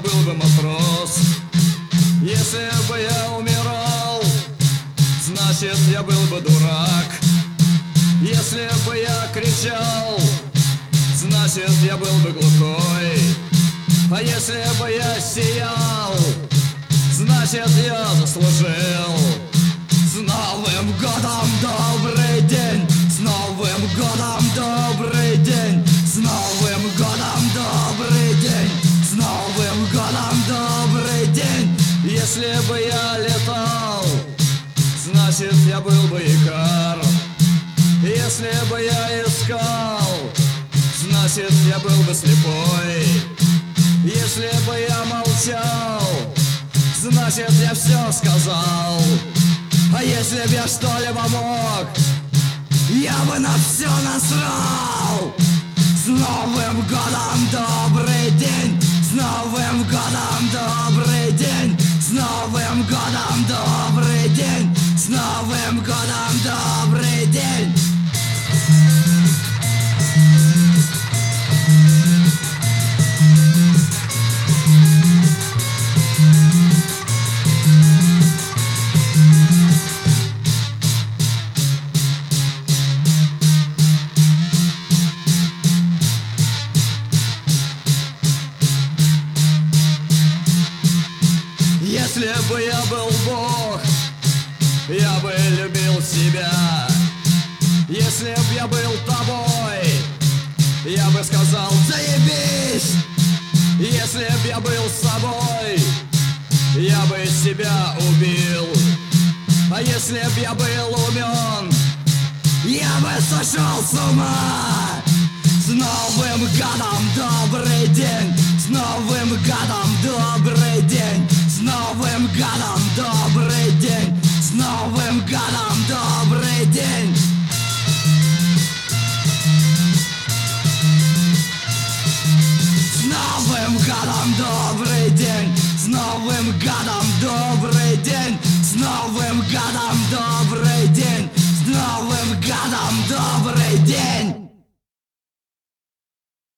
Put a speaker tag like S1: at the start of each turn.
S1: был бы матрос. Если бы я умирал, значит я был бы дурак. Если бы я кричал, значит я был бы глухой. А если бы я сиял, значит я заслужил. С Новым годом, добрый день! С Новым годом, добрый день! С Новым годом, добрый день! С Новым годом, добрый день! Если бы я летал, значит я был бы Икар. Если бы я искал, значит я был бы слепой. Если бы я молчал, значит я все сказал. А если б я что-либо мог, я бы на все насрал. С Новым годом, добрый день! С Новым годом, добрый день! С Новым годом, добрый день! С Новым годом, добрый день! Если бы я был Бог, я бы любил себя. Если б я был тобой, я бы сказал заебись. Если б я был собой, я бы себя убил. А если б я был умен, я бы сошел с ума. С Новым годом, добрый день! С Новым годом, добрый день! С Новым годом, добрый день! С Новым